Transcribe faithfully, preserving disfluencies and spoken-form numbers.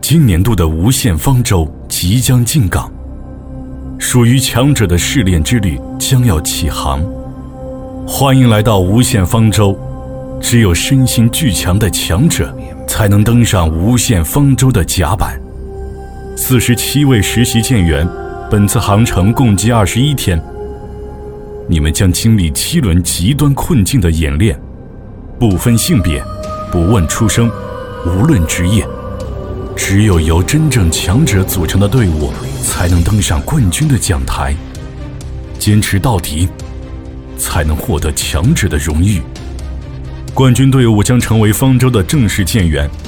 今年度的无限方舟即将进港，属于强者的试炼之旅将要起航。欢迎来到无限方舟，只有身心俱强的强者才能登上无限方舟的甲板。四十七位实习舰员，本次航程共计二十一天。你们将经历七轮极端困境的演练，不分性别，不问出生，无论职业，只有由真正强者组成的队伍才能登上冠军的讲台。坚持到底，才能获得强者的荣誉。冠军队伍将成为方舟的正式舰员，